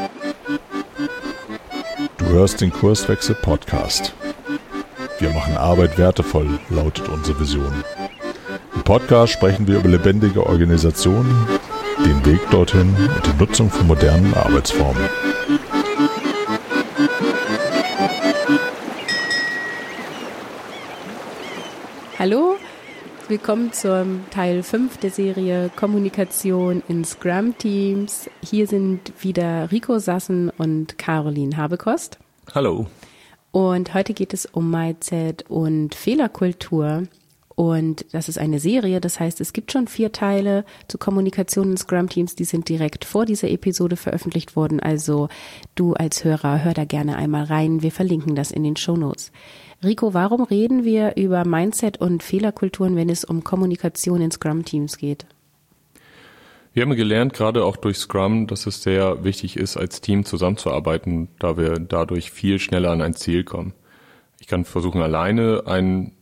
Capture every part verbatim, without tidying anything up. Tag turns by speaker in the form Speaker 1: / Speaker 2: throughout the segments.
Speaker 1: Du hörst den Kurswechsel Podcast. Wir machen Arbeit wertevoll, lautet unsere Vision. Im Podcast sprechen wir über lebendige Organisationen, den Weg dorthin und die Nutzung von modernen Arbeitsformen.
Speaker 2: Hallo, willkommen zum Teil fünf der Serie Kommunikation in Scrum-Teams. Hier sind wieder Rico Sassen und Caroline Habekost.
Speaker 3: Hallo.
Speaker 2: Und heute geht es um Mindset und Fehlerkultur. Und das ist eine Serie, das heißt, es gibt schon vier Teile zu Kommunikation in Scrum-Teams, die sind direkt vor dieser Episode veröffentlicht worden. Also du als Hörer, hör da gerne einmal rein, wir verlinken das in den Shownotes. Rico, warum reden wir über Mindset und Fehlerkulturen, wenn es um Kommunikation in Scrum-Teams geht?
Speaker 3: Wir haben gelernt, gerade auch durch Scrum, dass es sehr wichtig ist, als Team zusammenzuarbeiten, da wir dadurch viel schneller an ein Ziel kommen. Ich kann versuchen, alleine einen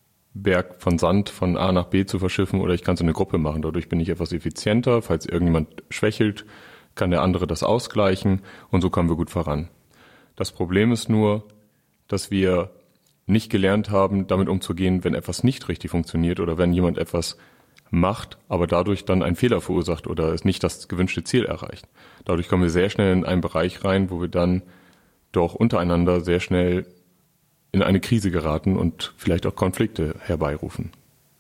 Speaker 3: Berg von Sand von A nach B zu verschiffen oder ich kann es in eine Gruppe machen. Dadurch bin ich etwas effizienter. Falls irgendjemand schwächelt, kann der andere das ausgleichen und so kommen wir gut voran. Das Problem ist nur, dass wir nicht gelernt haben, damit umzugehen, wenn etwas nicht richtig funktioniert oder wenn jemand etwas macht, aber dadurch dann einen Fehler verursacht oder es nicht das gewünschte Ziel erreicht. Dadurch kommen wir sehr schnell in einen Bereich rein, wo wir dann doch untereinander sehr schnell in eine Krise geraten und vielleicht auch Konflikte herbeirufen.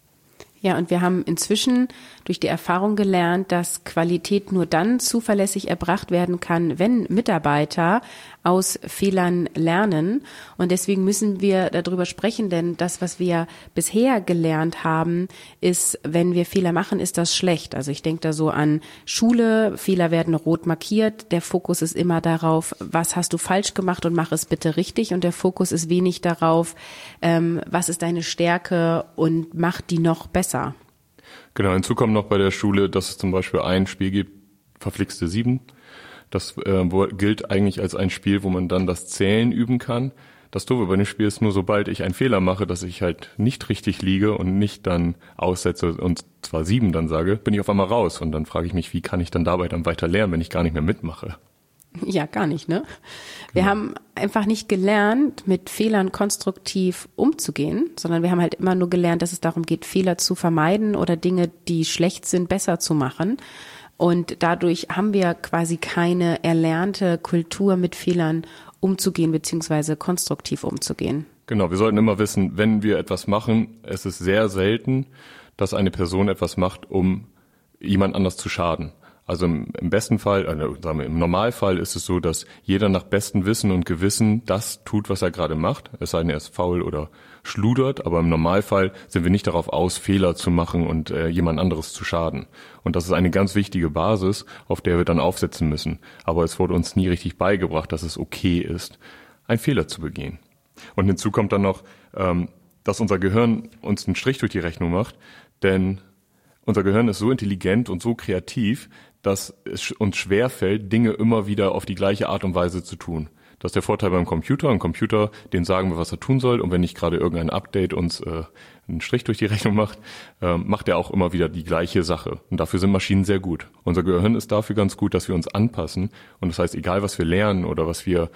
Speaker 2: Ja, und wir haben inzwischen durch die Erfahrung gelernt, dass Qualität nur dann zuverlässig erbracht werden kann, wenn Mitarbeiter aus Fehlern lernen. Und deswegen müssen wir darüber sprechen, denn das, was wir bisher gelernt haben, ist, wenn wir Fehler machen, ist das schlecht. Also ich denke da so an Schule, Fehler werden rot markiert. Der Fokus ist immer darauf, was hast du falsch gemacht und mach es bitte richtig. Und der Fokus ist wenig darauf, ähm, was ist deine Stärke und mach die noch besser.
Speaker 3: Genau, hinzu kommt noch bei der Schule, dass es zum Beispiel ein Spiel gibt, verflixte sieben. Das äh, wo, gilt eigentlich als ein Spiel, wo man dann das Zählen üben kann. Das Doofe bei dem Spiel ist nur, sobald ich einen Fehler mache, dass ich halt nicht richtig liege und nicht dann aussetze und zwar sieben dann sage, bin ich auf einmal raus. Und dann frage ich mich, wie kann ich dann dabei dann weiter lernen, wenn ich gar nicht mehr mitmache?
Speaker 2: Ja, gar nicht, ne? Wir genau. haben einfach nicht gelernt, mit Fehlern konstruktiv umzugehen, sondern wir haben halt immer nur gelernt, dass es darum geht, Fehler zu vermeiden oder Dinge, die schlecht sind, besser zu machen. Und dadurch haben wir quasi keine erlernte Kultur, mit Fehlern umzugehen, beziehungsweise konstruktiv umzugehen.
Speaker 3: Genau, wir sollten immer wissen, wenn wir etwas machen, es ist sehr selten, dass eine Person etwas macht, um jemand anders zu schaden. Also im, im besten Fall, also sagen wir, im Normalfall ist es so, dass jeder nach bestem Wissen und Gewissen das tut, was er gerade macht. Es sei denn, er ist faul oder schludert, aber im Normalfall sind wir nicht darauf aus, Fehler zu machen und äh, jemand anderes zu schaden. Und das ist eine ganz wichtige Basis, auf der wir dann aufsetzen müssen. Aber es wurde uns nie richtig beigebracht, dass es okay ist, einen Fehler zu begehen. Und hinzu kommt dann noch, ähm, dass unser Gehirn uns einen Strich durch die Rechnung macht, denn unser Gehirn ist so intelligent und so kreativ, dass es uns schwerfällt, Dinge immer wieder auf die gleiche Art und Weise zu tun. Das ist der Vorteil beim Computer. Ein Computer, den sagen wir, was er tun soll. Und wenn nicht gerade irgendein Update uns äh, einen Strich durch die Rechnung macht, äh, macht er auch immer wieder die gleiche Sache. Und dafür sind Maschinen sehr gut. Unser Gehirn ist dafür ganz gut, dass wir uns anpassen. Und das heißt, egal was wir lernen oder was wir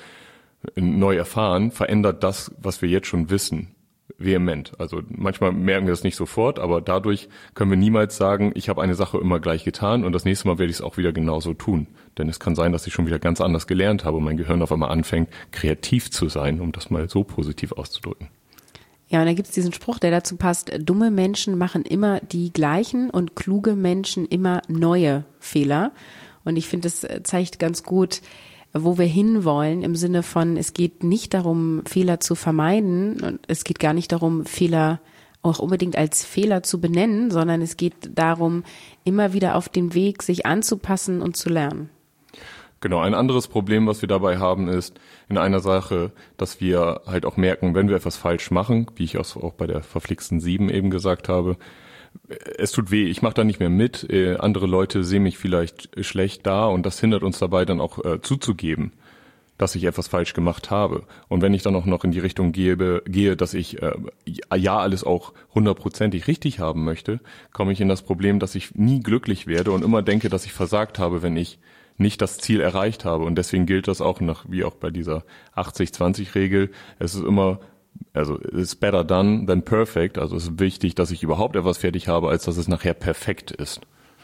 Speaker 3: neu erfahren, verändert das, was wir jetzt schon wissen, vehement. Also manchmal merken wir das nicht sofort, aber dadurch können wir niemals sagen, ich habe eine Sache immer gleich getan und das nächste Mal werde ich es auch wieder genauso tun. Denn es kann sein, dass ich schon wieder ganz anders gelernt habe und mein Gehirn auf einmal anfängt, kreativ zu sein, um das mal so positiv auszudrücken.
Speaker 2: Ja, und da gibt es diesen Spruch, der dazu passt, dumme Menschen machen immer die gleichen und kluge Menschen immer neue Fehler. Und ich finde, das zeigt ganz gut, wo wir hinwollen, im Sinne von, es geht nicht darum, Fehler zu vermeiden und es geht gar nicht darum, Fehler auch unbedingt als Fehler zu benennen, sondern es geht darum, immer wieder auf den Weg, sich anzupassen und zu lernen.
Speaker 3: Genau, ein anderes Problem, was wir dabei haben, ist in einer Sache, dass wir halt auch merken, wenn wir etwas falsch machen, wie ich auch bei der verflixten sieben eben gesagt habe, es tut weh, ich mache da nicht mehr mit, äh, andere Leute sehen mich vielleicht schlecht da und das hindert uns dabei dann auch äh, zuzugeben, dass ich etwas falsch gemacht habe. Und wenn ich dann auch noch in die Richtung gehe, gehe dass ich äh, ja alles auch hundertprozentig richtig haben möchte, komme ich in das Problem, dass ich nie glücklich werde und immer denke, dass ich versagt habe, wenn ich nicht das Ziel erreicht habe. Und deswegen gilt das auch nach, wie auch bei dieser achtzig zwanzig Regel. Es ist immer, also it's better done than perfect. Also es ist wichtig, dass ich überhaupt etwas fertig habe, als dass es nachher perfekt ist.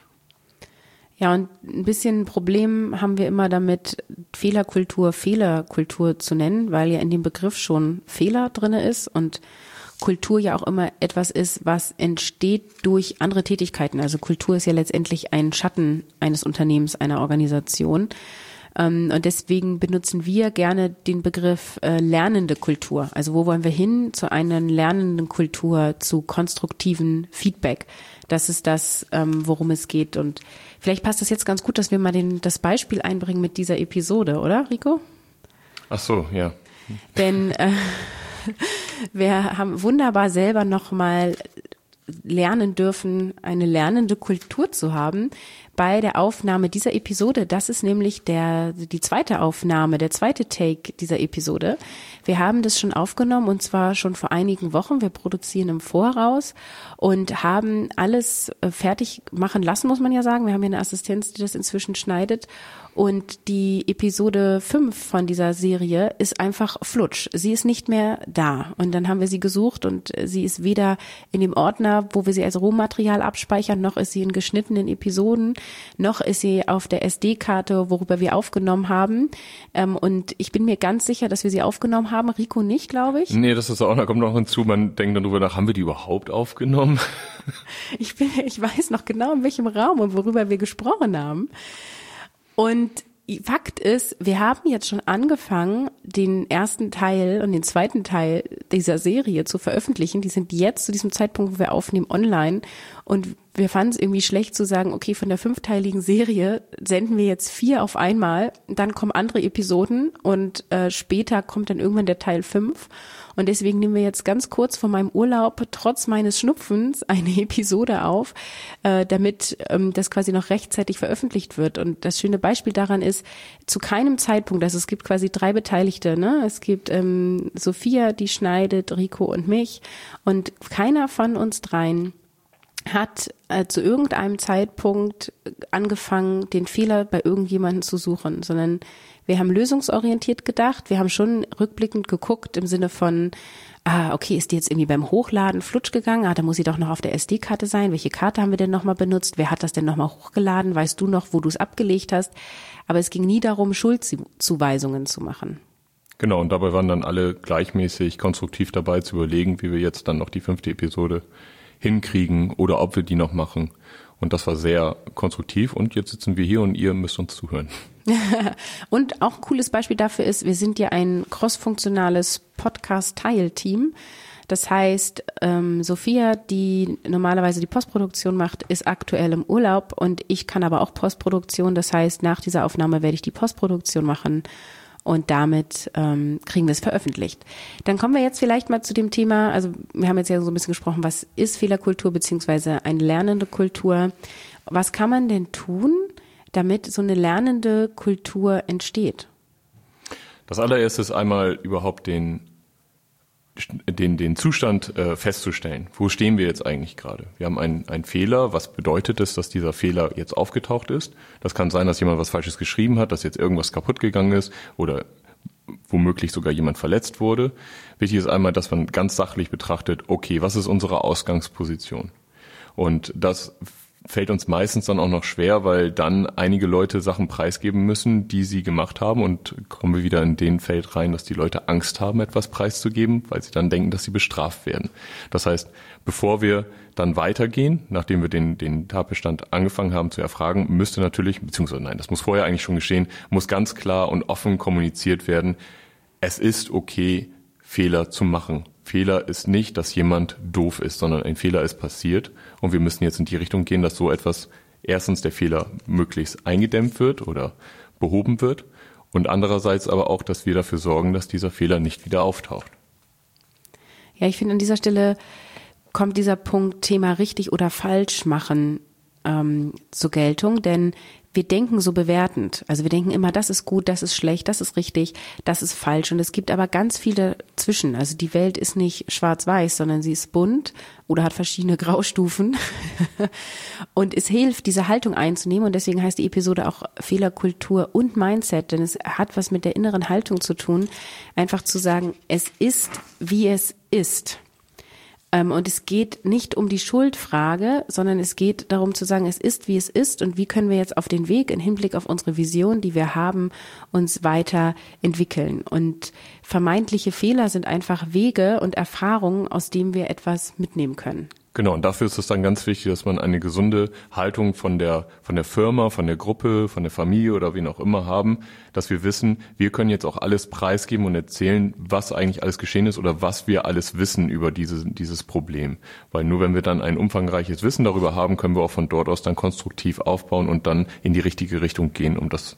Speaker 2: Ja, und ein bisschen ein Problem haben wir immer damit, Fehlerkultur Fehlerkultur zu nennen, weil ja in dem Begriff schon Fehler drinne ist und Kultur ja auch immer etwas ist, was entsteht durch andere Tätigkeiten. Also Kultur ist ja letztendlich ein Schatten eines Unternehmens, einer Organisation. Und deswegen benutzen wir gerne den Begriff äh, lernende Kultur. Also wo wollen wir hin? Zu einer lernenden Kultur, zu konstruktiven Feedback. Das ist das, ähm, worum es geht. Und vielleicht passt das jetzt ganz gut, dass wir mal den, das Beispiel einbringen mit dieser Episode, oder, Rico?
Speaker 3: Ach so, ja.
Speaker 2: Denn äh, wir haben wunderbar selber nochmal lernen dürfen, eine lernende Kultur zu haben bei der Aufnahme dieser Episode. Das ist nämlich der die zweite Aufnahme, der zweite Take dieser Episode. Wir haben das schon aufgenommen und zwar schon vor einigen Wochen. Wir produzieren im Voraus und haben alles fertig machen lassen, muss man ja sagen. Wir haben ja eine Assistenz, die das inzwischen schneidet. Und die Episode fünf von dieser Serie ist einfach flutsch. Sie ist nicht mehr da. Und dann haben wir sie gesucht und sie ist weder in dem Ordner, wo wir sie als Rohmaterial abspeichern, noch ist sie in geschnittenen Episoden, noch ist sie auf der S D-Karte, worüber wir aufgenommen haben. Und ich bin mir ganz sicher, dass wir sie aufgenommen haben. Rico nicht, glaube ich.
Speaker 3: Nee, das ist auch, da kommt noch hinzu, man denkt dann drüber nach, haben wir die überhaupt aufgenommen?
Speaker 2: Ich bin, ich weiß noch genau, in welchem Raum und worüber wir gesprochen haben. Und Fakt ist, wir haben jetzt schon angefangen, den ersten Teil und den zweiten Teil dieser Serie zu veröffentlichen. Die sind jetzt zu diesem Zeitpunkt, wo wir aufnehmen, online. Und wir fanden es irgendwie schlecht zu sagen, okay, von der fünfteiligen Serie senden wir jetzt vier auf einmal. Dann kommen andere Episoden und äh, später kommt dann irgendwann der Teil fünf. Und deswegen nehmen wir jetzt ganz kurz vor meinem Urlaub, trotz meines Schnupfens, eine Episode auf, äh, damit ähm, das quasi noch rechtzeitig veröffentlicht wird. Und das schöne Beispiel daran ist, zu keinem Zeitpunkt, also es gibt quasi drei Beteiligte, ne? Es gibt ähm, Sophia, die schneidet, Rico und mich. Und keiner von uns dreien hat äh, zu irgendeinem Zeitpunkt angefangen, den Fehler bei irgendjemandem zu suchen, sondern wir haben lösungsorientiert gedacht, wir haben schon rückblickend geguckt im Sinne von, ah, okay, ist die jetzt irgendwie beim Hochladen flutsch gegangen? Ah, da muss sie doch noch auf der S D-Karte sein. Welche Karte haben wir denn nochmal benutzt? Wer hat das denn nochmal hochgeladen? Weißt du noch, wo du es abgelegt hast? Aber es ging nie darum, Schuldzuweisungen zu machen.
Speaker 3: Genau, und dabei waren dann alle gleichmäßig konstruktiv dabei zu überlegen, wie wir jetzt dann noch die fünfte Episode hinkriegen oder ob wir die noch machen. Und das war sehr konstruktiv und jetzt sitzen wir hier und ihr müsst uns zuhören.
Speaker 2: Und auch ein cooles Beispiel dafür ist, wir sind ja ein crossfunktionales Podcast-Teil-Team. Das heißt, ähm, Sophia, die normalerweise die Postproduktion macht, ist aktuell im Urlaub und ich kann aber auch Postproduktion. Das heißt, nach dieser Aufnahme werde ich die Postproduktion machen und damit ähm, kriegen wir es veröffentlicht. Dann kommen wir jetzt vielleicht mal zu dem Thema, also wir haben jetzt ja so ein bisschen gesprochen, was ist Fehlerkultur beziehungsweise eine lernende Kultur? Was kann man denn tun, damit so eine lernende Kultur entsteht?
Speaker 3: Das allererste ist einmal überhaupt den den den Zustand äh, festzustellen. Wo stehen wir jetzt eigentlich gerade? Wir haben einen einen Fehler. Was bedeutet es, dass dieser Fehler jetzt aufgetaucht ist? Das kann sein, dass jemand was Falsches geschrieben hat, dass jetzt irgendwas kaputt gegangen ist oder womöglich sogar jemand verletzt wurde. Wichtig ist einmal, dass man ganz sachlich betrachtet, okay, was ist unsere Ausgangsposition? Und das fällt uns meistens dann auch noch schwer, weil dann einige Leute Sachen preisgeben müssen, die sie gemacht haben, und kommen wir wieder in den Feld rein, dass die Leute Angst haben, etwas preiszugeben, weil sie dann denken, dass sie bestraft werden. Das heißt, bevor wir dann weitergehen, nachdem wir den, den Tatbestand angefangen haben zu erfragen, müsste natürlich, beziehungsweise nein, das muss vorher eigentlich schon geschehen, muss ganz klar und offen kommuniziert werden, es ist okay, Fehler zu machen. Fehler ist nicht, dass jemand doof ist, sondern ein Fehler ist passiert und wir müssen jetzt in die Richtung gehen, dass so etwas, erstens der Fehler möglichst eingedämmt wird oder behoben wird und andererseits aber auch, dass wir dafür sorgen, dass dieser Fehler nicht wieder auftaucht.
Speaker 2: Ja, ich finde, an dieser Stelle kommt dieser Punkt Thema richtig oder falsch machen ähm, zur Geltung, denn wir denken so bewertend. Also wir denken immer, das ist gut, das ist schlecht, das ist richtig, das ist falsch. Und es gibt aber ganz viele dazwischen. Also die Welt ist nicht schwarz-weiß, sondern sie ist bunt oder hat verschiedene Graustufen. Und es hilft, diese Haltung einzunehmen. Und deswegen heißt die Episode auch Fehlerkultur und Mindset, denn es hat was mit der inneren Haltung zu tun. Einfach zu sagen, es ist, wie es ist. Und es geht nicht um die Schuldfrage, sondern es geht darum zu sagen, es ist, wie es ist und wie können wir jetzt auf den Weg im Hinblick auf unsere Vision, die wir haben, uns weiterentwickeln. Und vermeintliche Fehler sind einfach Wege und Erfahrungen, aus denen wir etwas mitnehmen können.
Speaker 3: Genau, und dafür ist es dann ganz wichtig, dass man eine gesunde Haltung von der von der Firma, von der Gruppe, von der Familie oder wen auch immer haben, dass wir wissen, wir können jetzt auch alles preisgeben und erzählen, was eigentlich alles geschehen ist oder was wir alles wissen über diese, dieses Problem. Weil nur wenn wir dann ein umfangreiches Wissen darüber haben, können wir auch von dort aus dann konstruktiv aufbauen und dann in die richtige Richtung gehen, um das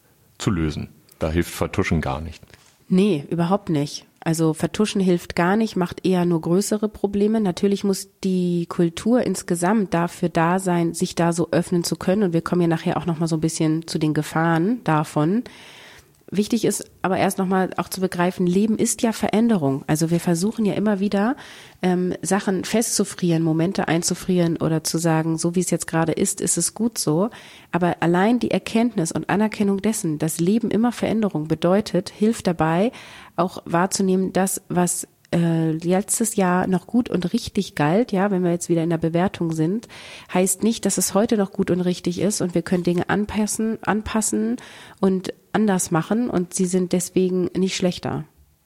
Speaker 3: zu lösen. Da hilft Vertuschen gar nicht.
Speaker 2: Nee, überhaupt nicht. Also Vertuschen hilft gar nicht, macht eher nur größere Probleme. Natürlich muss die Kultur insgesamt dafür da sein, sich da so öffnen zu können. Und wir kommen ja nachher auch nochmal so ein bisschen zu den Gefahren davon. Wichtig ist aber erst nochmal auch zu begreifen, Leben ist ja Veränderung. Also wir versuchen ja immer wieder, ähm, Sachen festzufrieren, Momente einzufrieren oder zu sagen, so wie es jetzt gerade ist, ist es gut so. Aber allein die Erkenntnis und Anerkennung dessen, dass Leben immer Veränderung bedeutet, hilft dabei, auch wahrzunehmen, das, was äh, letztes Jahr noch gut und richtig galt, ja, wenn wir jetzt wieder in der Bewertung sind, heißt nicht, dass es heute noch gut und richtig ist und wir können Dinge anpassen, anpassen und anders machen und sie sind deswegen nicht schlechter.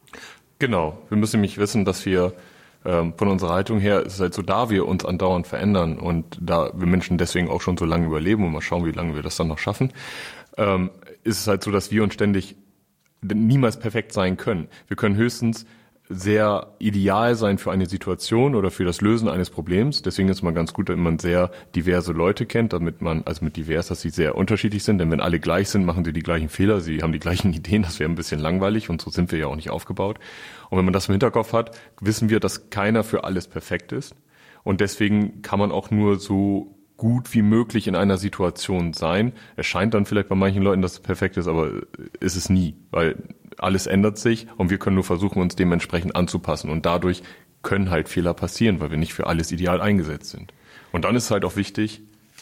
Speaker 3: Genau, wir müssen nämlich wissen, dass wir ähm, von unserer Haltung her, ist es halt so, da wir uns andauernd verändern und da wir Menschen deswegen auch schon so lange überleben und mal schauen, wie lange wir das dann noch schaffen, ähm, ist es halt so, dass wir uns ständig niemals perfekt sein können. Wir können höchstens sehr ideal sein für eine Situation oder für das Lösen eines Problems. Deswegen ist es mal ganz gut, wenn man sehr diverse Leute kennt, damit man, also mit divers, dass sie sehr unterschiedlich sind. Denn wenn alle gleich sind, machen sie die gleichen Fehler, sie haben die gleichen Ideen, das wäre ein bisschen langweilig und so sind wir ja auch nicht aufgebaut. Und wenn man das im Hinterkopf hat, wissen wir, dass keiner für alles perfekt ist. Und deswegen kann man auch nur so gut wie möglich in einer Situation sein. Es scheint dann vielleicht bei manchen Leuten, dass es perfekt ist, aber ist es nie, weil alles ändert sich und wir können nur versuchen, uns dementsprechend anzupassen. Und dadurch können halt Fehler passieren, weil wir nicht für alles ideal eingesetzt sind. Und dann ist halt auch wichtig,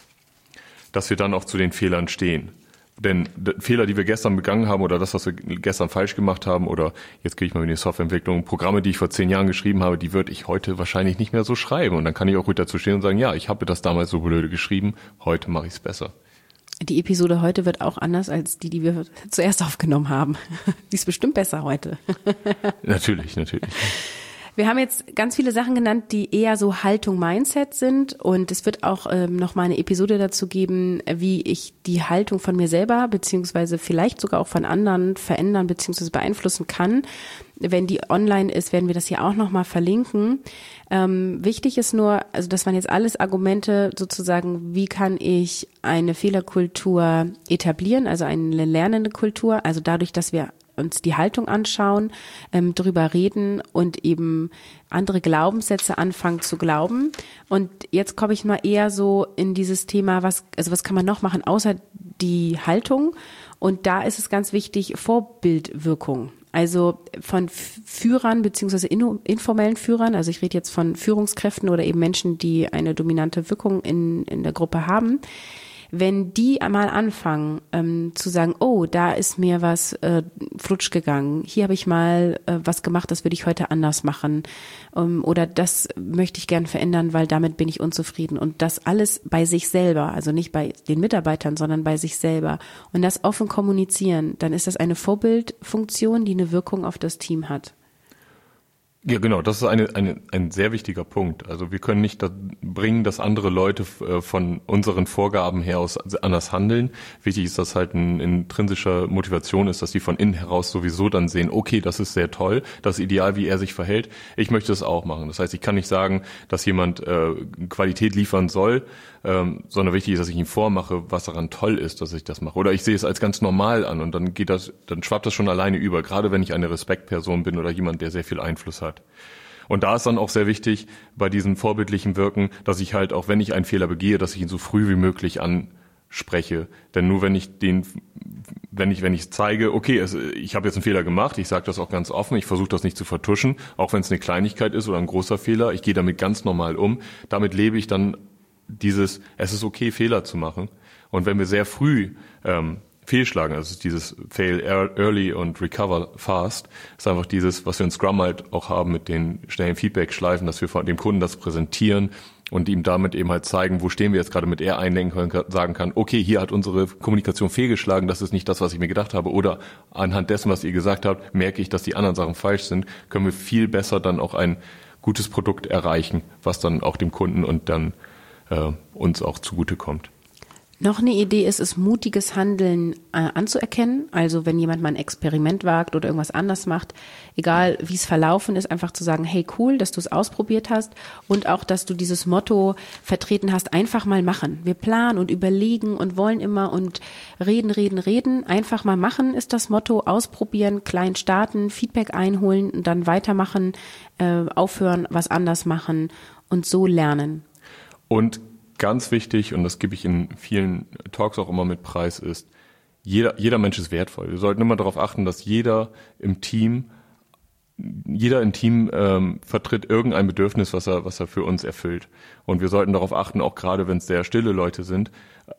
Speaker 3: dass wir dann auch zu den Fehlern stehen. Denn Fehler, die wir gestern begangen haben oder das, was wir gestern falsch gemacht haben oder jetzt gehe ich mal in die Softwareentwicklung, Programme, die ich vor zehn Jahren geschrieben habe, die würde ich heute wahrscheinlich nicht mehr so schreiben. Und dann kann ich auch ruhig dazu stehen und sagen, ja, ich habe das damals so blöde geschrieben, heute mache ich es besser.
Speaker 2: Die Episode heute wird auch anders als die, die wir zuerst aufgenommen haben. Die ist bestimmt besser heute.
Speaker 3: Natürlich, natürlich.
Speaker 2: Wir haben jetzt ganz viele Sachen genannt, die eher so Haltung, Mindset sind und es wird auch ähm, noch mal eine Episode dazu geben, wie ich die Haltung von mir selber beziehungsweise vielleicht sogar auch von anderen verändern beziehungsweise beeinflussen kann. Wenn die online ist, werden wir das hier auch noch mal verlinken. Ähm, wichtig ist nur, also das waren jetzt alles Argumente sozusagen, wie kann ich eine Fehlerkultur etablieren, also eine lernende Kultur, also dadurch, dass wir uns die Haltung anschauen, ähm, drüber reden und eben andere Glaubenssätze anfangen zu glauben. Und jetzt komme ich mal eher so in dieses Thema, was, also was kann man noch machen, außer die Haltung? Und da ist es ganz wichtig, Vorbildwirkung. Also von Führern beziehungsweise informellen Führern, also ich rede jetzt von Führungskräften oder eben Menschen, die eine dominante Wirkung in, in der Gruppe haben. Wenn die einmal anfangen ähm, zu sagen, oh, da ist mir was äh, flutsch gegangen, hier habe ich mal äh, was gemacht, das würde ich heute anders machen ähm, oder das möchte ich gern verändern, weil damit bin ich unzufrieden und das alles bei sich selber, also nicht bei den Mitarbeitern, sondern bei sich selber und das offen kommunizieren, dann ist das eine Vorbildfunktion, die eine Wirkung auf das Team hat.
Speaker 3: Ja, genau, das ist eine, eine, ein sehr wichtiger Punkt. Also wir können nicht da bringen, dass andere Leute von unseren Vorgaben her aus anders handeln. Wichtig ist, dass halt eine intrinsische Motivation ist, dass die von innen heraus sowieso dann sehen, okay, das ist sehr toll, das ist ideal, wie er sich verhält. Ich möchte das auch machen. Das heißt, ich kann nicht sagen, dass jemand äh, Qualität liefern soll, ähm, sondern wichtig ist, dass ich ihm vormache, was daran toll ist, dass ich das mache. Oder ich sehe es als ganz normal an und dann geht das, dann schwappt das schon alleine über, gerade wenn ich eine Respektperson bin oder jemand, der sehr viel Einfluss hat. Und da ist dann auch sehr wichtig bei diesem vorbildlichen Wirken, dass ich halt auch, wenn ich einen Fehler begehe, dass ich ihn so früh wie möglich anspreche. Denn nur wenn ich den, wenn ich wenn ich zeige, okay, es, ich habe jetzt einen Fehler gemacht, ich sage das auch ganz offen, ich versuche das nicht zu vertuschen, auch wenn es eine Kleinigkeit ist oder ein großer Fehler, ich gehe damit ganz normal um. Damit lebe ich dann dieses, es ist okay, Fehler zu machen. Und wenn wir sehr früh ähm, fehlschlagen, also dieses Fail early und Recover fast, ist einfach dieses, was wir in Scrum halt auch haben mit den schnellen Feedback-Schleifen, dass wir dem Kunden das präsentieren und ihm damit eben halt zeigen, wo stehen wir jetzt gerade, mit er einlenken können, sagen kann, okay, hier hat unsere Kommunikation fehlgeschlagen, das ist nicht das, was ich mir gedacht habe, oder anhand dessen, was ihr gesagt habt, merke ich, dass die anderen Sachen falsch sind, können wir viel besser dann auch ein gutes Produkt erreichen, was dann auch dem Kunden und dann äh, uns auch zugutekommt.
Speaker 2: Noch eine Idee ist es, mutiges Handeln äh, anzuerkennen. Also wenn jemand mal ein Experiment wagt oder irgendwas anders macht, egal wie es verlaufen ist, einfach zu sagen, hey cool, dass du es ausprobiert hast und auch, dass du dieses Motto vertreten hast, einfach mal machen. Wir planen und überlegen und wollen immer und reden, reden, reden. Einfach mal machen ist das Motto, ausprobieren, klein starten, Feedback einholen und dann weitermachen, äh, aufhören, was anders machen und so lernen.
Speaker 3: Und ganz wichtig, und das gebe ich in vielen Talks auch immer mit preis, ist, jeder, jeder Mensch ist wertvoll. Wir sollten immer darauf achten, dass jeder im Team, jeder im Team ähm, vertritt irgendein Bedürfnis, was er, was er für uns erfüllt. Und wir sollten darauf achten, auch gerade wenn es sehr stille Leute sind,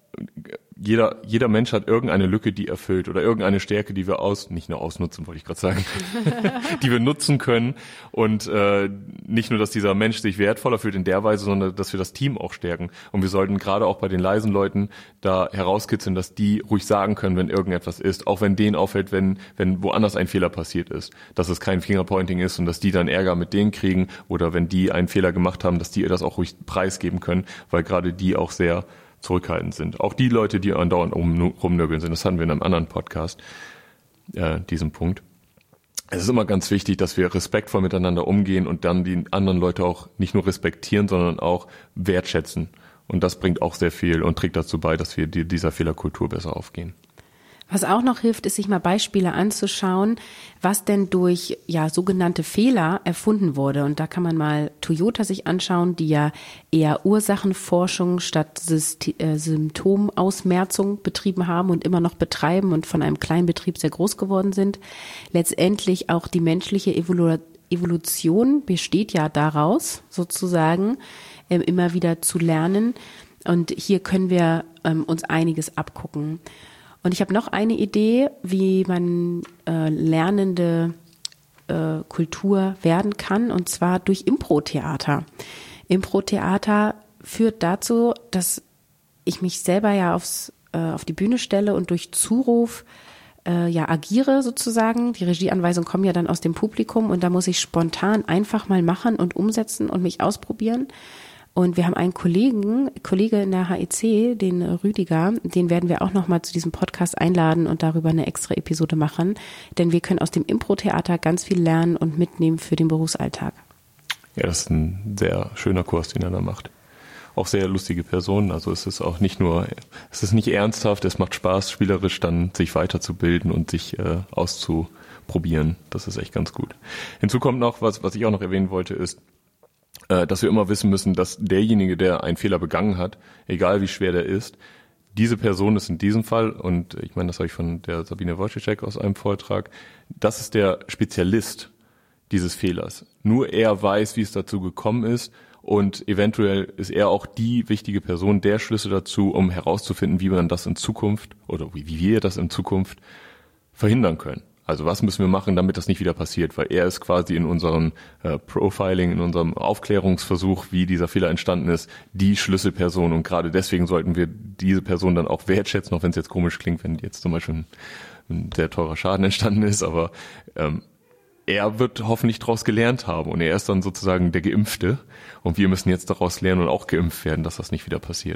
Speaker 3: jeder, jeder Mensch hat irgendeine Lücke, die erfüllt oder irgendeine Stärke, die wir aus, nicht nur ausnutzen, wollte ich gerade sagen, die wir nutzen können und äh, nicht nur, dass dieser Mensch sich wertvoller fühlt in der Weise, sondern dass wir das Team auch stärken. Und wir sollten gerade auch bei den leisen Leuten da herauskitzeln, dass die ruhig sagen können, wenn irgendetwas ist, auch wenn denen auffällt, wenn wenn woanders ein Fehler passiert ist, dass es kein Fingerpointing ist und dass die dann Ärger mit denen kriegen oder wenn die einen Fehler gemacht haben, dass die das auch ruhig preisgeben können, weil gerade die auch sehr zurückhaltend sind. Auch die Leute, die andauernd rumnörgeln sind, das hatten wir in einem anderen Podcast, äh, diesen Punkt. Es ist immer ganz wichtig, dass wir respektvoll miteinander umgehen und dann die anderen Leute auch nicht nur respektieren, sondern auch wertschätzen. Und das bringt auch sehr viel und trägt dazu bei, dass wir dieser Fehlerkultur besser aufgehen.
Speaker 2: Was auch noch hilft, ist, sich mal Beispiele anzuschauen, was denn durch ja sogenannte Fehler erfunden wurde. Und da kann man mal Toyota sich anschauen, die ja eher Ursachenforschung statt Syst- äh, Symptomausmerzung betrieben haben und immer noch betreiben und von einem kleinen Betrieb sehr groß geworden sind. Letztendlich auch die menschliche Evolu- Evolution besteht ja daraus, sozusagen, äh, immer wieder zu lernen. Und hier können wir ähm, uns einiges abgucken. Und ich habe noch eine Idee, wie man äh, lernende äh, Kultur werden kann, und zwar durch Impro-Theater. Impro-Theater führt dazu, dass ich mich selber ja aufs, äh, auf die Bühne stelle und durch Zuruf äh, ja agiere sozusagen. Die Regieanweisungen kommen ja dann aus dem Publikum und da muss ich spontan einfach mal machen und umsetzen und mich ausprobieren. Und wir haben einen Kollegen, Kollege in der H E C, den Rüdiger, den werden wir auch nochmal zu diesem Podcast einladen und darüber eine extra Episode machen, denn wir können aus dem Impro-Theater ganz viel lernen und mitnehmen für den Berufsalltag.
Speaker 3: Ja, das ist ein sehr schöner Kurs, den er da macht. Auch sehr lustige Personen, also es ist auch nicht nur, es ist nicht ernsthaft, es macht Spaß, spielerisch dann sich weiterzubilden und sich äh, auszuprobieren. Das ist echt ganz gut. Hinzu kommt noch, was, was ich auch noch erwähnen wollte, ist, dass wir immer wissen müssen, dass derjenige, der einen Fehler begangen hat, egal wie schwer der ist, diese Person ist in diesem Fall, und ich meine, das habe ich von der Sabine Wojciechek aus einem Vortrag, das ist der Spezialist dieses Fehlers. Nur er weiß, wie es dazu gekommen ist, und eventuell ist er auch die wichtige Person, der Schlüssel dazu, um herauszufinden, wie man das in Zukunft oder wie wir das in Zukunft verhindern können. Also was müssen wir machen, damit das nicht wieder passiert? Weil er ist quasi in unserem äh, Profiling, in unserem Aufklärungsversuch, wie dieser Fehler entstanden ist, die Schlüsselperson. Und gerade deswegen sollten wir diese Person dann auch wertschätzen, auch wenn es jetzt komisch klingt, wenn jetzt zum Beispiel ein, ein sehr teurer Schaden entstanden ist. Aber ähm, er wird hoffentlich daraus gelernt haben und er ist dann sozusagen der Geimpfte. Und wir müssen jetzt daraus lernen und auch geimpft werden, dass das nicht wieder passiert.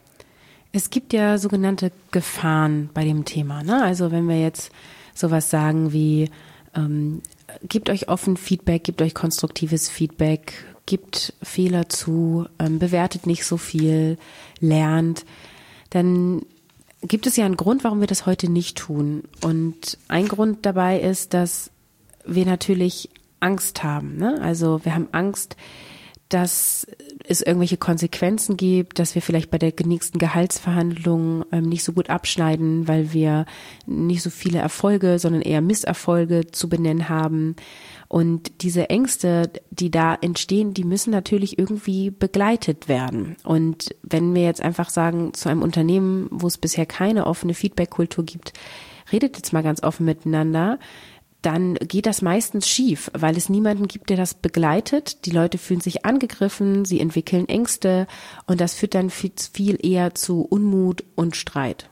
Speaker 2: Es gibt ja sogenannte Gefahren bei dem Thema, ne? Also wenn wir jetzt sowas sagen wie, ähm, gebt euch offen Feedback, gebt euch konstruktives Feedback, gebt Fehler zu, ähm, bewertet nicht so viel, lernt, dann gibt es ja einen Grund, warum wir das heute nicht tun. Und ein Grund dabei ist, dass wir natürlich Angst haben, ne? Also wir haben Angst, dass es irgendwelche Konsequenzen gibt, dass wir vielleicht bei der nächsten Gehaltsverhandlung ähm, nicht so gut abschneiden, weil wir nicht so viele Erfolge, sondern eher Misserfolge zu benennen haben. Und diese Ängste, die da entstehen, die müssen natürlich irgendwie begleitet werden. Und wenn wir jetzt einfach sagen, zu einem Unternehmen, wo es bisher keine offene Feedback-Kultur gibt, redet jetzt mal ganz offen miteinander, dann geht das meistens schief, weil es niemanden gibt, der das begleitet. Die Leute fühlen sich angegriffen, sie entwickeln Ängste und das führt dann viel, viel eher zu Unmut und Streit.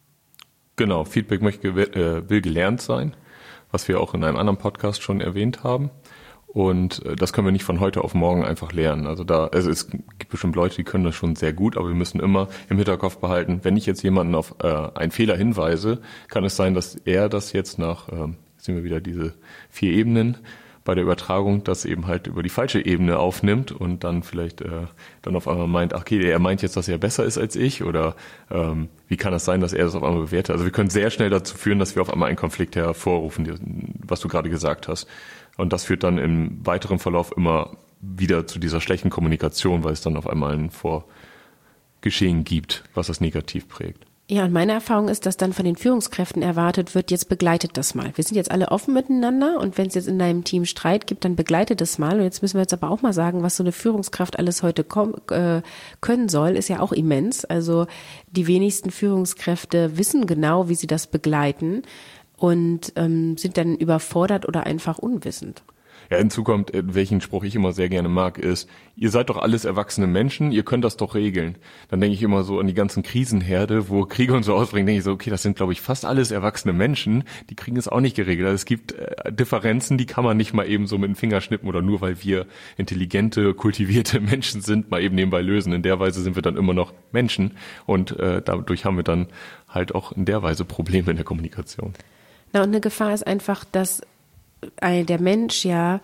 Speaker 3: Genau, Feedback möchte, äh, will gelernt sein, was wir auch in einem anderen Podcast schon erwähnt haben. Und äh, das können wir nicht von heute auf morgen einfach lernen. Also da, also es gibt bestimmt Leute, die können das schon sehr gut, aber wir müssen immer im Hinterkopf behalten, wenn ich jetzt jemanden auf äh, einen Fehler hinweise, kann es sein, dass er das jetzt nach äh, sehen wir wieder diese vier Ebenen bei der Übertragung, das eben halt über die falsche Ebene aufnimmt und dann vielleicht äh, dann auf einmal meint, ach okay, er meint jetzt, dass er besser ist als ich oder ähm, wie kann das sein, dass er das auf einmal bewertet? Also wir können sehr schnell dazu führen, dass wir auf einmal einen Konflikt hervorrufen, was du gerade gesagt hast. Und das führt dann im weiteren Verlauf immer wieder zu dieser schlechten Kommunikation, weil es dann auf einmal ein Vorgeschehen gibt, was das negativ prägt.
Speaker 2: Ja, und meine Erfahrung ist, dass dann von den Führungskräften erwartet wird, jetzt begleitet das mal. Wir sind jetzt alle offen miteinander und wenn es jetzt in deinem Team Streit gibt, dann begleitet das mal. Und jetzt müssen wir jetzt aber auch mal sagen, was so eine Führungskraft alles heute kom- äh, können soll, ist ja auch immens. Also die wenigsten Führungskräfte wissen genau, wie sie das begleiten und ähm, sind dann überfordert oder einfach unwissend.
Speaker 3: Ja, hinzu kommt, welchen Spruch ich immer sehr gerne mag, ist, ihr seid doch alles erwachsene Menschen, ihr könnt das doch regeln. Dann denke ich immer so an die ganzen Krisenherde, wo Kriege und so ausbringen, denke ich so, okay, das sind, glaube ich, fast alles erwachsene Menschen, die kriegen es auch nicht geregelt. Also es gibt äh, Differenzen, die kann man nicht mal eben so mit dem Finger schnippen oder nur weil wir intelligente, kultivierte Menschen sind, mal eben nebenbei lösen. In der Weise sind wir dann immer noch Menschen und äh, dadurch haben wir dann halt auch in der Weise Probleme in der Kommunikation.
Speaker 2: Na, und eine Gefahr ist einfach, dass der Mensch ja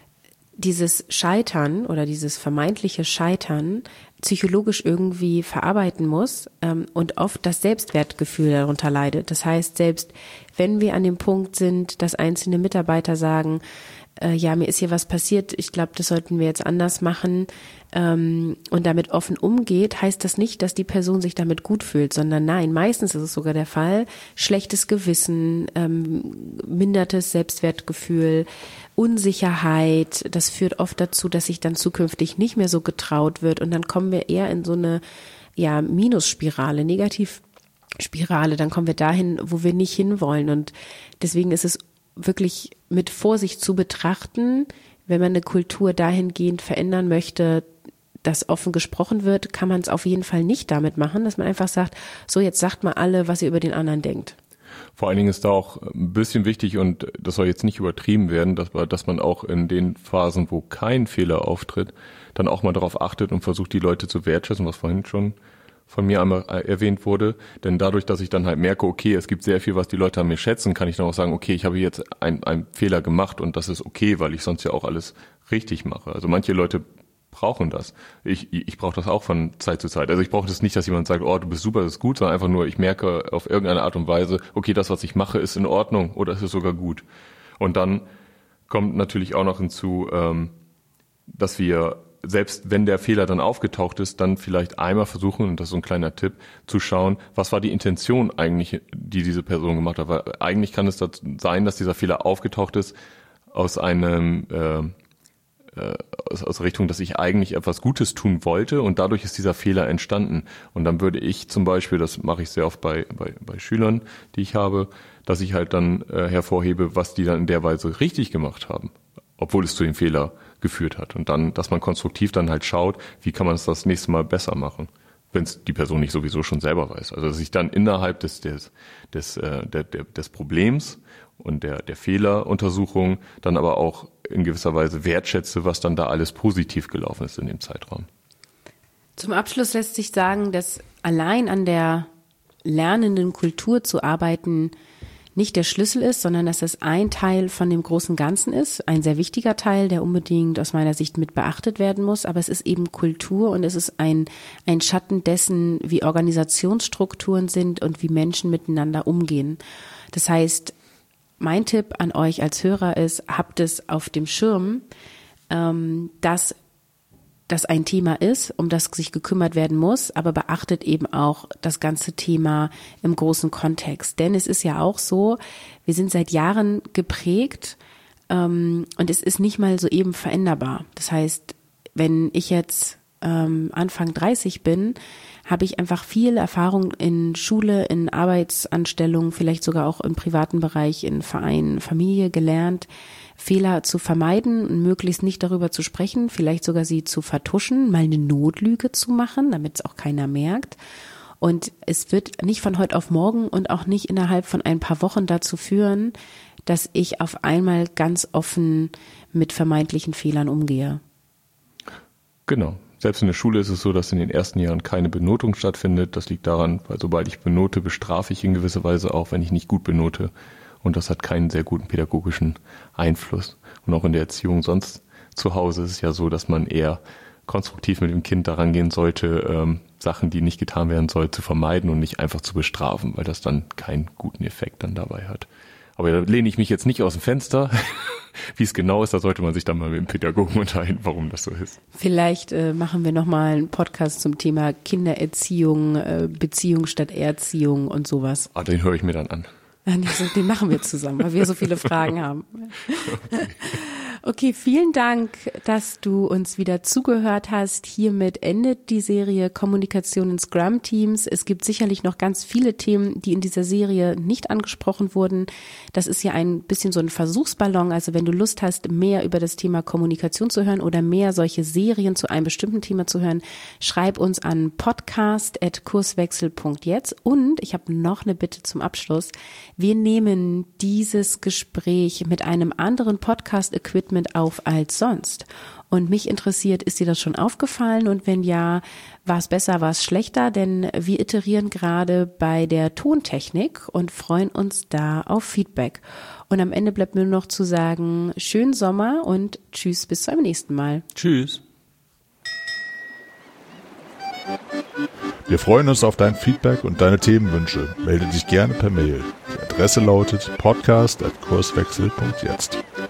Speaker 2: dieses Scheitern oder dieses vermeintliche Scheitern psychologisch irgendwie verarbeiten muss ähm, und oft das Selbstwertgefühl darunter leidet. Das heißt, selbst wenn wir an dem Punkt sind, dass einzelne Mitarbeiter sagen, äh, ja, mir ist hier was passiert, ich glaube, das sollten wir jetzt anders machen ähm, und damit offen umgeht, heißt das nicht, dass die Person sich damit gut fühlt, sondern nein, meistens ist es sogar der Fall, schlechtes Gewissen, ähm, mindertes Selbstwertgefühl, Unsicherheit, das führt oft dazu, dass sich dann zukünftig nicht mehr so getraut wird und dann kommen wir eher in so eine ja Minusspirale, Negativspirale, dann kommen wir dahin, wo wir nicht hinwollen und deswegen ist es wirklich mit Vorsicht zu betrachten, wenn man eine Kultur dahingehend verändern möchte, dass offen gesprochen wird, kann man es auf jeden Fall nicht damit machen, dass man einfach sagt, so jetzt sagt mal alle, was ihr über den anderen denkt.
Speaker 3: Vor allen Dingen ist da auch ein bisschen wichtig, und das soll jetzt nicht übertrieben werden, dass, dass man auch in den Phasen, wo kein Fehler auftritt, dann auch mal darauf achtet und versucht, die Leute zu wertschätzen, was vorhin schon von mir einmal erwähnt wurde. Denn dadurch, dass ich dann halt merke, okay, es gibt sehr viel, was die Leute an mir schätzen, kann ich dann auch sagen, okay, ich habe jetzt einen, einen Fehler gemacht und das ist okay, weil ich sonst ja auch alles richtig mache. Also manche Leute brauchen das. Ich, ich brauche das auch von Zeit zu Zeit. Also ich brauche das nicht, dass jemand sagt, oh, du bist super, das ist gut, sondern einfach nur, ich merke auf irgendeine Art und Weise, okay, das, was ich mache, ist in Ordnung oder ist es sogar gut. Und dann kommt natürlich auch noch hinzu, ähm, dass wir, selbst wenn der Fehler dann aufgetaucht ist, dann vielleicht einmal versuchen, und das ist so ein kleiner Tipp, zu schauen, was war die Intention eigentlich, die diese Person gemacht hat. Weil eigentlich kann es das sein, dass dieser Fehler aufgetaucht ist aus einem äh, Aus, aus Richtung, dass ich eigentlich etwas Gutes tun wollte und dadurch ist dieser Fehler entstanden. Und dann würde ich zum Beispiel, das mache ich sehr oft bei, bei, bei Schülern, die ich habe, dass ich halt dann äh, hervorhebe, was die dann in der Weise richtig gemacht haben, obwohl es zu dem Fehler geführt hat. Und dann, dass man konstruktiv dann halt schaut, wie kann man es das nächste Mal besser machen, wenn es die Person nicht sowieso schon selber weiß. Also dass ich dann innerhalb des, des, des, äh, der, der, des Problems und der, der Fehleruntersuchung dann aber auch in gewisser Weise wertschätze, was dann da alles positiv gelaufen ist in dem Zeitraum.
Speaker 2: Zum Abschluss lässt sich sagen, dass allein an der lernenden Kultur zu arbeiten nicht der Schlüssel ist, sondern dass es ein Teil von dem großen Ganzen ist, ein sehr wichtiger Teil, der unbedingt aus meiner Sicht mit beachtet werden muss, aber es ist eben Kultur und es ist ein, ein Schatten dessen, wie Organisationsstrukturen sind und wie Menschen miteinander umgehen. Das heißt, mein Tipp an euch als Hörer ist, habt es auf dem Schirm, ähm, dass das ein Thema ist, um das sich gekümmert werden muss, aber beachtet eben auch das ganze Thema im großen Kontext. Denn es ist ja auch so, wir sind seit Jahren geprägt ähm, und es ist nicht mal so eben veränderbar. Das heißt, wenn ich jetzt ähm, Anfang dreißig bin, habe ich einfach viel Erfahrung in Schule, in Arbeitsanstellungen, vielleicht sogar auch im privaten Bereich, in Vereinen, Familie gelernt, Fehler zu vermeiden und möglichst nicht darüber zu sprechen, vielleicht sogar sie zu vertuschen, mal eine Notlüge zu machen, damit es auch keiner merkt. Und es wird nicht von heute auf morgen und auch nicht innerhalb von ein paar Wochen dazu führen, dass ich auf einmal ganz offen mit vermeintlichen Fehlern umgehe.
Speaker 3: Genau. Selbst in der Schule ist es so, dass in den ersten Jahren keine Benotung stattfindet. Das liegt daran, weil sobald ich benote, bestrafe ich in gewisser Weise auch, wenn ich nicht gut benote. Und das hat keinen sehr guten pädagogischen Einfluss. Und auch in der Erziehung sonst zu Hause ist es ja so, dass man eher konstruktiv mit dem Kind daran gehen sollte, ähm, Sachen, die nicht getan werden soll, zu vermeiden und nicht einfach zu bestrafen, weil das dann keinen guten Effekt dann dabei hat. Aber da lehne ich mich jetzt nicht aus dem Fenster. Wie es genau ist, da sollte man sich dann mal mit dem Pädagogen unterhalten, warum das so ist.
Speaker 2: Vielleicht äh, machen wir nochmal einen Podcast zum Thema Kindererziehung, äh, Beziehung statt Erziehung und sowas.
Speaker 3: Ah, den höre ich mir dann an.
Speaker 2: Den machen wir zusammen, weil wir so viele Fragen haben. Okay. Okay, vielen Dank, dass du uns wieder zugehört hast. Hiermit endet die Serie Kommunikation in Scrum-Teams. Es gibt sicherlich noch ganz viele Themen, die in dieser Serie nicht angesprochen wurden. Das ist ja ein bisschen so ein Versuchsballon. Also wenn du Lust hast, mehr über das Thema Kommunikation zu hören oder mehr solche Serien zu einem bestimmten Thema zu hören, schreib uns an podcast at kurswechsel punkt jetzt. Und ich habe noch eine Bitte zum Abschluss. Wir nehmen dieses Gespräch mit einem anderen Podcast-Equipment auf als sonst. Und mich interessiert, ist dir das schon aufgefallen? Und wenn ja, war es besser, war es schlechter? Denn wir iterieren gerade bei der Tontechnik und freuen uns da auf Feedback. Und am Ende bleibt mir nur noch zu sagen, schönen Sommer und tschüss, bis zum nächsten Mal.
Speaker 3: Tschüss.
Speaker 1: Wir freuen uns auf dein Feedback und deine Themenwünsche. Melde dich gerne per Mail. Die Adresse lautet podcast at kurswechsel punkt jetzt.